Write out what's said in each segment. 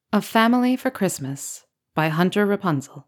A Family for Christmas by Hunter Rapunzel.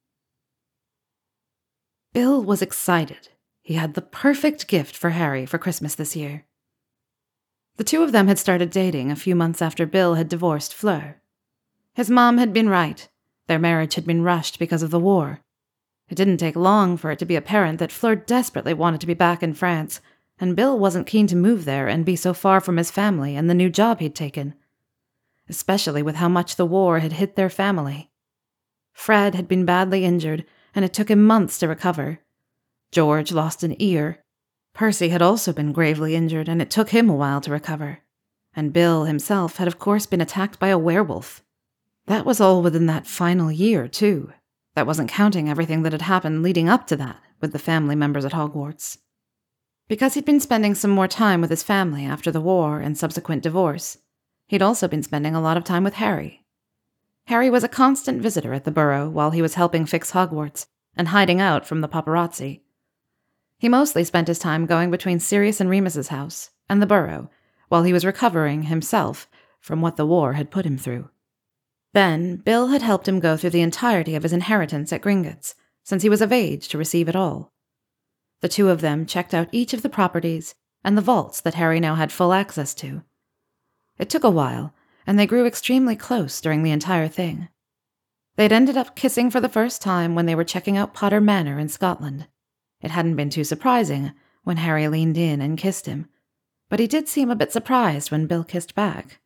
Bill was excited. He had the perfect gift for Harry for Christmas this year. The two of them had started dating a few months after Bill had divorced Fleur. His mom had been right. Their marriage had been rushed because of the war. It didn't take long for it to be apparent that Fleur desperately wanted to be back in France, and Bill wasn't keen to move there and be so far from his family and the new job he'd taken, especially with how much the war had hit their family. Fred had been badly injured, and it took him months to recover. George lost an ear. Percy had also been gravely injured, and it took him a while to recover. And Bill himself had of course been attacked by a werewolf. That was all within that final year, too. That wasn't counting everything that had happened leading up to that with the family members at Hogwarts. Because he'd been spending some more time with his family after the war and subsequent divorce, he'd also been spending a lot of time with Harry. Harry was a constant visitor at the Burrow while he was helping fix Hogwarts and hiding out from the paparazzi. He mostly spent his time going between Sirius and Remus's house and the Burrow while he was recovering himself from what the war had put him through. Then, Bill had helped him go through the entirety of his inheritance at Gringotts, since he was of age to receive it all. The two of them checked out each of the properties and the vaults that Harry now had full access to. It took a while, and they grew extremely close during the entire thing. They'd ended up kissing for the first time when they were checking out Potter Manor in Scotland. It hadn't been too surprising when Harry leaned in and kissed him, but he did seem a bit surprised when Bill kissed back.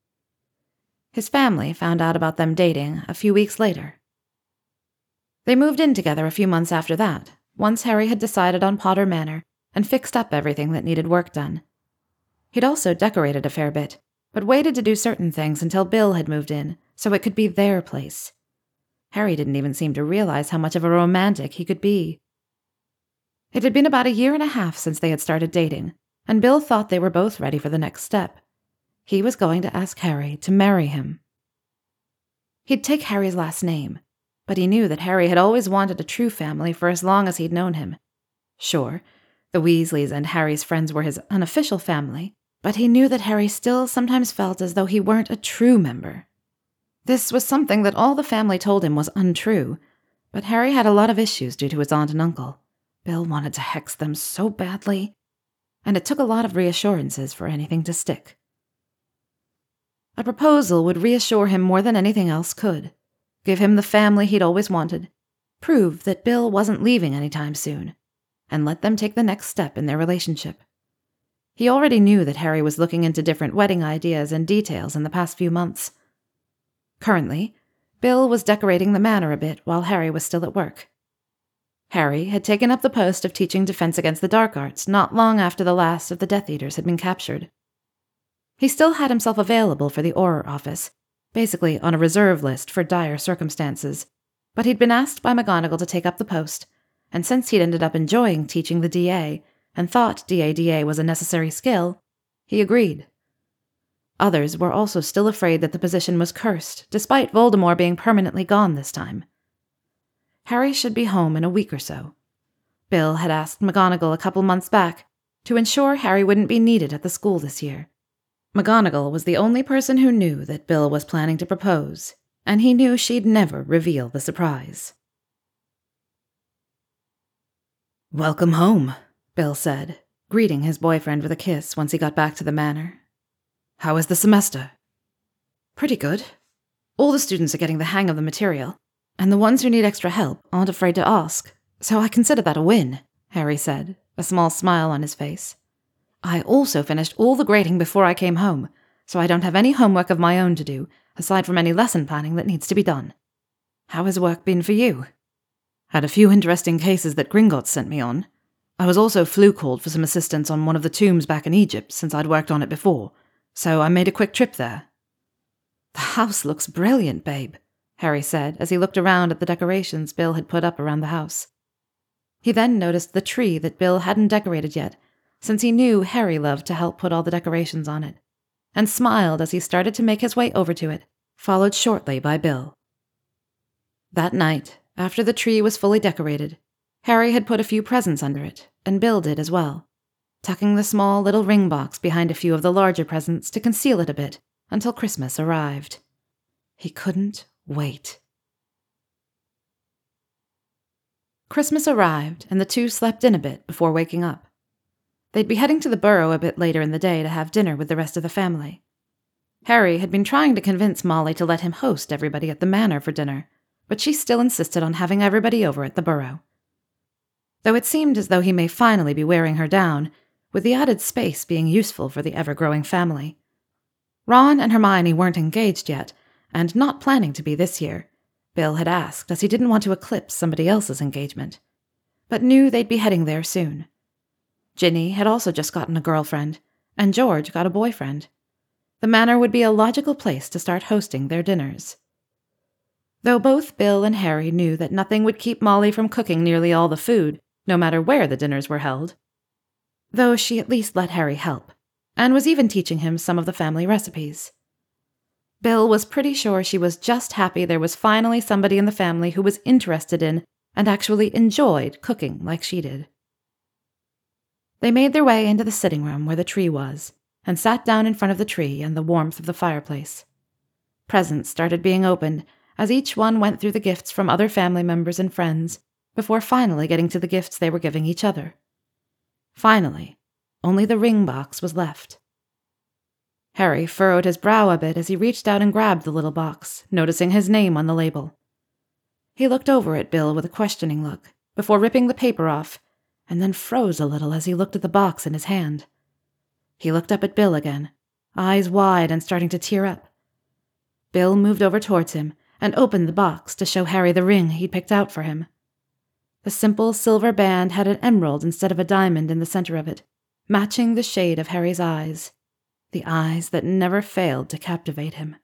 His family found out about them dating a few weeks later. They moved in together a few months after that, once Harry had decided on Potter Manor and fixed up everything that needed work done. He'd also decorated a fair bit, but waited to do certain things until Bill had moved in, so it could be their place. Harry didn't even seem to realize how much of a romantic he could be. It had been about 1.5 years since they had started dating, and Bill thought they were both ready for the next step. He was going to ask Harry to marry him. He'd take Harry's last name, but he knew that Harry had always wanted a true family for as long as he'd known him. Sure, the Weasleys and Harry's friends were his unofficial family, but he knew that Harry still sometimes felt as though he weren't a true member. This was something that all the family told him was untrue, but Harry had a lot of issues due to his aunt and uncle. Bill wanted to hex them so badly, and it took a lot of reassurances for anything to stick. A proposal would reassure him more than anything else could, give him the family he'd always wanted, prove that Bill wasn't leaving anytime soon, and let them take the next step in their relationship. He already knew that Harry was looking into different wedding ideas and details in the past few months. Currently, Bill was decorating the manor a bit while Harry was still at work. Harry had taken up the post of teaching Defense Against the Dark Arts not long after the last of the Death Eaters had been captured. He still had himself available for the Auror office, basically on a reserve list for dire circumstances, but he'd been asked by McGonagall to take up the post, and since he'd ended up enjoying teaching the DA and thought DADA was a necessary skill, he agreed. Others were also still afraid that the position was cursed, despite Voldemort being permanently gone this time. Harry should be home in a week or so. Bill had asked McGonagall a couple months back to ensure Harry wouldn't be needed at the school this year. McGonagall was the only person who knew that Bill was planning to propose, and he knew she'd never reveal the surprise. "Welcome home," Bill said, greeting his boyfriend with a kiss once he got back to the manor. "How is the semester?" "Pretty good. All the students are getting the hang of the material, and the ones who need extra help aren't afraid to ask, so I consider that a win," Harry said, a small smile on his face. "I also finished all the grading before I came home, so I don't have any homework of my own to do, aside from any lesson planning that needs to be done. How has work been for you?" "Had a few interesting cases that Gringotts sent me on. I was also flu-called for some assistance on one of the tombs back in Egypt since I'd worked on it before, so I made a quick trip there." "The house looks brilliant, babe," Harry said as he looked around at the decorations Bill had put up around the house. He then noticed the tree that Bill hadn't decorated yet, since he knew Harry loved to help put all the decorations on it, and smiled as he started to make his way over to it, followed shortly by Bill. That night, after the tree was fully decorated, Harry had put a few presents under it, and Bill did as well, tucking the small little ring box behind a few of the larger presents to conceal it a bit until Christmas arrived. He couldn't wait. Christmas arrived, and the two slept in a bit before waking up. They'd be heading to the Burrow a bit later in the day to have dinner with the rest of the family. Harry had been trying to convince Molly to let him host everybody at the Manor for dinner, but she still insisted on having everybody over at the Burrow. Though it seemed as though he may finally be wearing her down, with the added space being useful for the ever-growing family. Ron and Hermione weren't engaged yet, and not planning to be this year. Bill had asked, as he didn't want to eclipse somebody else's engagement, but knew they'd be heading there soon. Ginny had also just gotten a girlfriend, and George got a boyfriend. The Manor would be a logical place to start hosting their dinners. Though both Bill and Harry knew that nothing would keep Molly from cooking nearly all the food, no matter where the dinners were held. Though she at least let Harry help, and was even teaching him some of the family recipes. Bill was pretty sure she was just happy there was finally somebody in the family who was interested in and actually enjoyed cooking like she did. They made their way into the sitting room where the tree was, and sat down in front of the tree and the warmth of the fireplace. Presents started being opened as each one went through the gifts from other family members and friends, before finally getting to the gifts they were giving each other. Finally, only the ring box was left. Harry furrowed his brow a bit as he reached out and grabbed the little box, noticing his name on the label. He looked over at Bill with a questioning look, before ripping the paper off, and then froze a little as he looked at the box in his hand. He looked up at Bill again, eyes wide and starting to tear up. Bill moved over towards him and opened the box to show Harry the ring he'd picked out for him. The simple silver band had an emerald instead of a diamond in the center of it, matching the shade of Harry's eyes, the eyes that never failed to captivate him.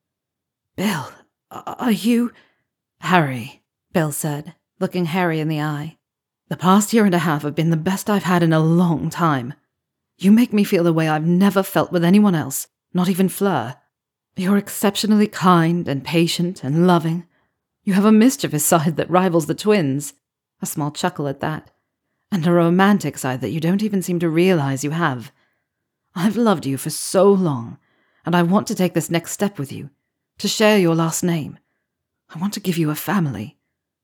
"Bill, are you—" "Harry," Bill said, looking Harry in the eye. "The past year and a half have been the best I've had in a long time. You make me feel the way I've never felt with anyone else, not even Fleur. You're exceptionally kind and patient and loving. You have a mischievous side that rivals the twins," a small chuckle at that, "and a romantic side that you don't even seem to realize you have. I've loved you for so long, and I want to take this next step with you, to share your last name. I want to give you a family."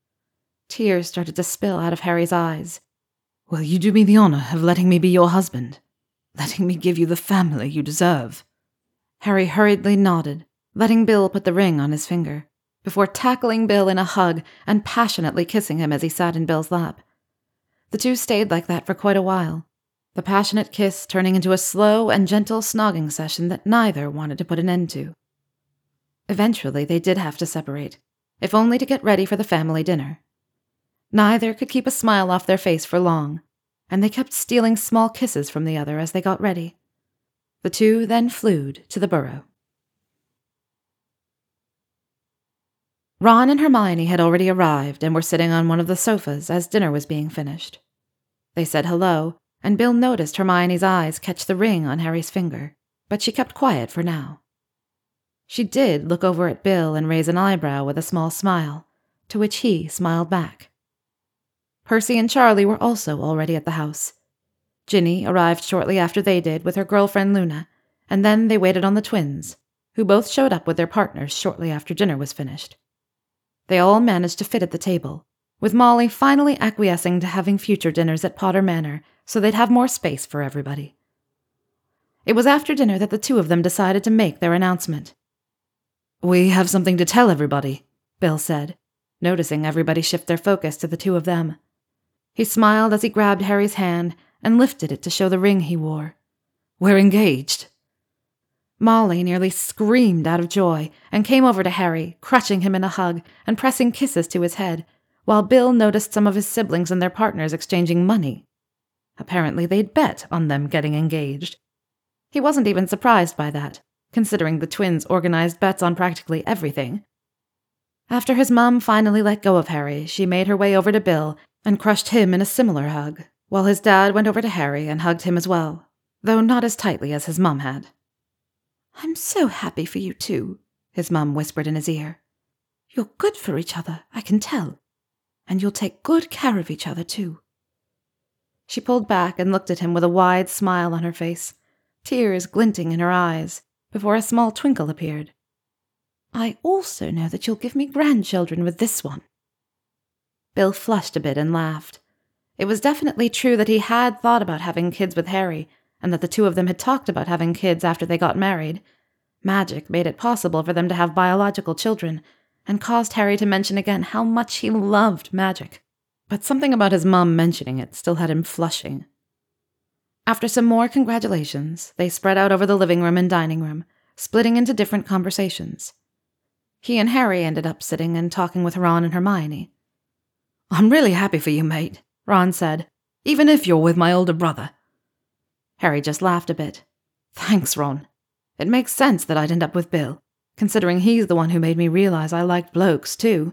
Tears started to spill out of Harry's eyes. "Will you do me the honor of letting me be your husband? Letting me give you the family you deserve?" Harry hurriedly nodded, letting Bill put the ring on his finger, before tackling Bill in a hug and passionately kissing him as he sat in Bill's lap. The two stayed like that for quite a while, the passionate kiss turning into a slow and gentle snogging session that neither wanted to put an end to. Eventually, they did have to separate, if only to get ready for the family dinner. Neither could keep a smile off their face for long, and they kept stealing small kisses from the other as they got ready. The two then flewed to the Burrow. Ron and Hermione had already arrived and were sitting on one of the sofas as dinner was being finished. They said hello, and Bill noticed Hermione's eyes catch the ring on Harry's finger, but she kept quiet for now. She did look over at Bill and raise an eyebrow with a small smile, to which he smiled back. Percy and Charlie were also already at the house. Ginny arrived shortly after they did with her girlfriend Luna, and then they waited on the twins, who both showed up with their partners shortly after dinner was finished. They all managed to fit at the table, with Molly finally acquiescing to having future dinners at Potter Manor so they'd have more space for everybody. It was after dinner that the two of them decided to make their announcement. "We have something to tell everybody," Bill said, noticing everybody shift their focus to the two of them. He smiled as he grabbed Harry's hand and lifted it to show the ring he wore. "We're engaged." Molly nearly screamed out of joy and came over to Harry, clutching him in a hug and pressing kisses to his head, while Bill noticed some of his siblings and their partners exchanging money. Apparently they'd bet on them getting engaged. He wasn't even surprised by that, considering the twins organized bets on practically everything. After his mom finally let go of Harry, she made her way over to Bill and crushed him in a similar hug, while his dad went over to Harry and hugged him as well, though not as tightly as his mom had. "I'm so happy for you two," his mum whispered in his ear. "You're good for each other, I can tell. And you'll take good care of each other, too." She pulled back and looked at him with a wide smile on her face, tears glinting in her eyes, before a small twinkle appeared. I also know that you'll give me grandchildren with this one." Bill flushed a bit and laughed. It was definitely true that he had thought about having kids with Harry, and that the two of them had talked about having kids after they got married. Magic made it possible for them to have biological children, and caused Harry to mention again how much he loved magic. But something about his mom mentioning it still had him flushing. After some more congratulations, they spread out over the living room and dining room, splitting into different conversations. He and Harry ended up sitting and talking with Ron and Hermione. "I'm really happy for you, mate," Ron said, "even if you're with my older brother." Harry just laughed a bit. "Thanks, Ron. It makes sense that I'd end up with Bill, considering he's the one who made me realize I liked blokes, too."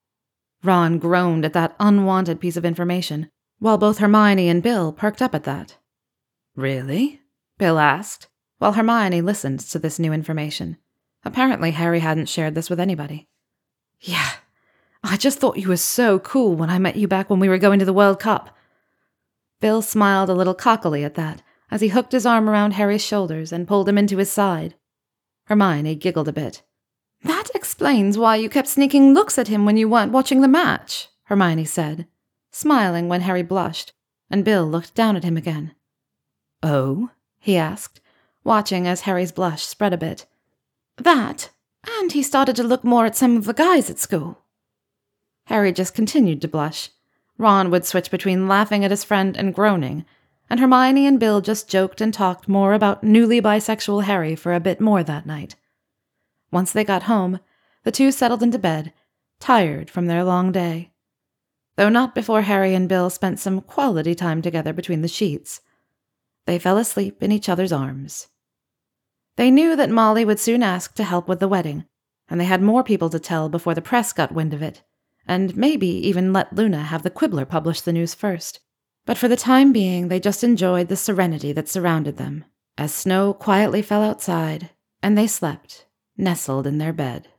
Ron groaned at that unwanted piece of information, while both Hermione and Bill perked up at that. "Really?" Bill asked, while Hermione listened to this new information. Apparently Harry hadn't shared this with anybody. "Yeah, I just thought you were so cool when I met you back when we were going to the World Cup." Bill smiled a little cockily at that, as he hooked his arm around Harry's shoulders and pulled him into his side. Hermione giggled a bit. "That explains why you kept sneaking looks at him when you weren't watching the match," Hermione said, smiling when Harry blushed, and Bill looked down at him again. "Oh?" he asked, watching as Harry's blush spread a bit. "That, and he started to look more at some of the guys at school." Harry just continued to blush. Ron would switch between laughing at his friend and groaning, and Hermione and Bill just joked and talked more about newly bisexual Harry for a bit more that night. Once they got home, the two settled into bed, tired from their long day. Though not before Harry and Bill spent some quality time together between the sheets. They fell asleep in each other's arms. They knew that Molly would soon ask to help with the wedding, and they had more people to tell before the press got wind of it, and maybe even let Luna have the Quibbler publish the news first. But for the time being, they just enjoyed the serenity that surrounded them, as snow quietly fell outside, and they slept, nestled in their bed.